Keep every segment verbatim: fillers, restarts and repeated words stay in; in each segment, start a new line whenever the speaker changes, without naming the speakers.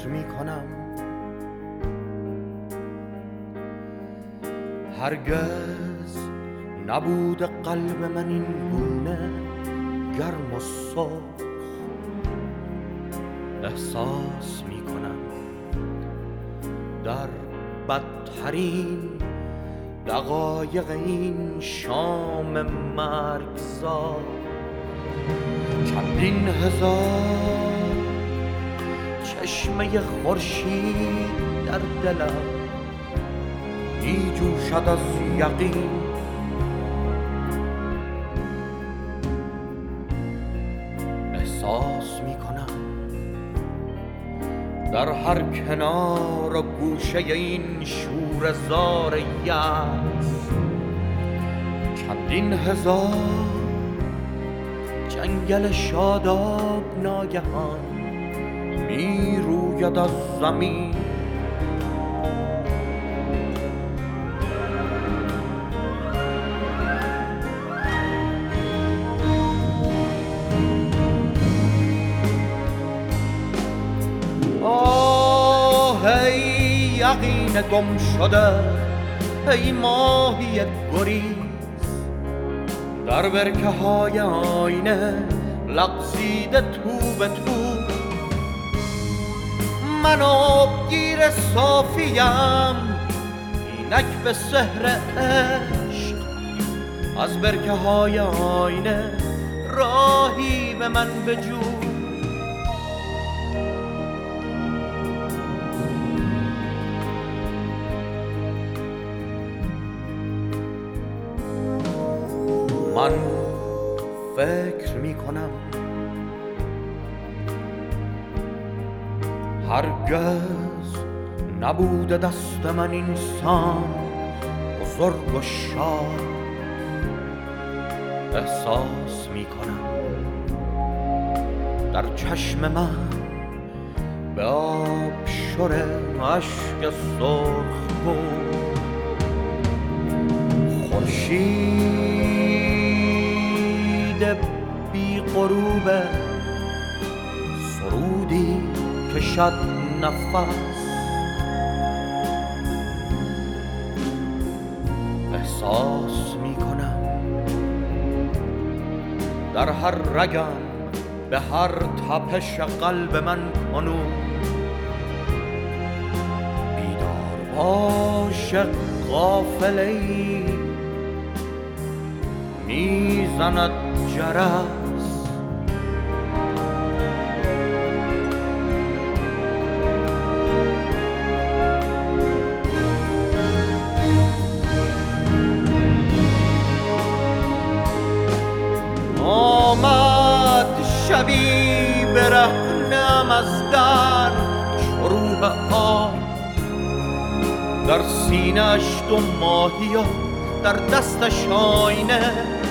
فکر می کنم هرگز نبود قلب من این گونه گرم و سرخ. احساس می کنم در بدترین دقایق این شام مرگزار چندین هزار چشمه خورشید در دلم می جوشد از یقین. احساس می کنم در هر کنار و گوشه این شوره‌زار یأس چندین هزار جنگل شاداب ناگهان می روید از زمین. آه ای یقین گم شده، ای ماهی گریز در برکه های آینه لغزیده تو به تو. من آبگیر صافیم اینک به سحر عشق، از برکه های آینه راهی به من بجو. من فکر می کنم هرگز نبوده دست من اینسان بزرگ و شاد. احساس می کنم در چشم من به آب شور اشک سرخ بود خورشید بی غروب سرودی کشد نفس. احساس می کنم در هر رگم به هر تپش قلب من کنون بیدار باش غافله‌ای میزند جرس. آمد شبی برهنه‌ام از در چو روح آب، در سینه‌اش دو ماهی و در دستش آینه.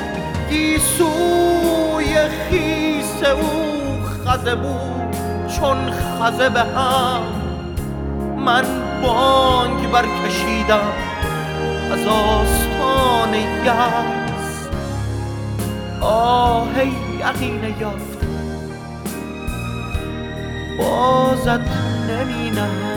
گیسوی خیس او خزه بود چون خزه به هم، من بانگ برکشیدم از آستان یأس. آه ای یقین یافته بازت نمی نهم